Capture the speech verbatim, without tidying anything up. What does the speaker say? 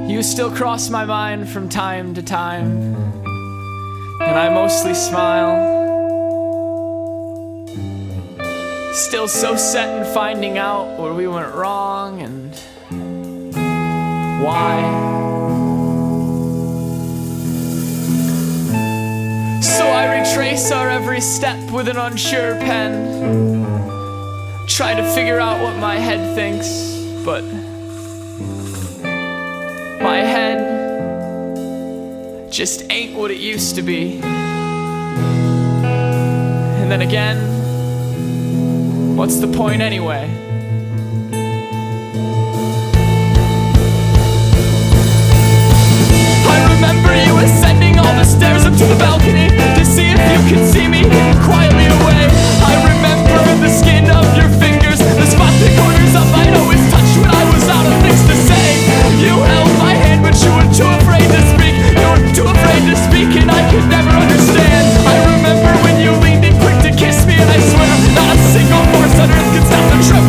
You still cross my mind from time to time, and I mostly smile. Still so set in finding out where we went wrong and why. So I retrace our every step with an unsure pen, try to figure out what my head thinks, but my head just ain't what it used to be. And then again, what's the point anyway? I remember you ascending all the stairs up to the balcony to see if you could see me quietly away. I remember the skin of your fingers, the spot the corners of my always touched when I was out of things to say. You held my hand but you were too afraid to speak. You were too afraid to speak and I could never understand. I remember when you leaned in quick to kiss me, and I swear not a single force on earth could stop the truth.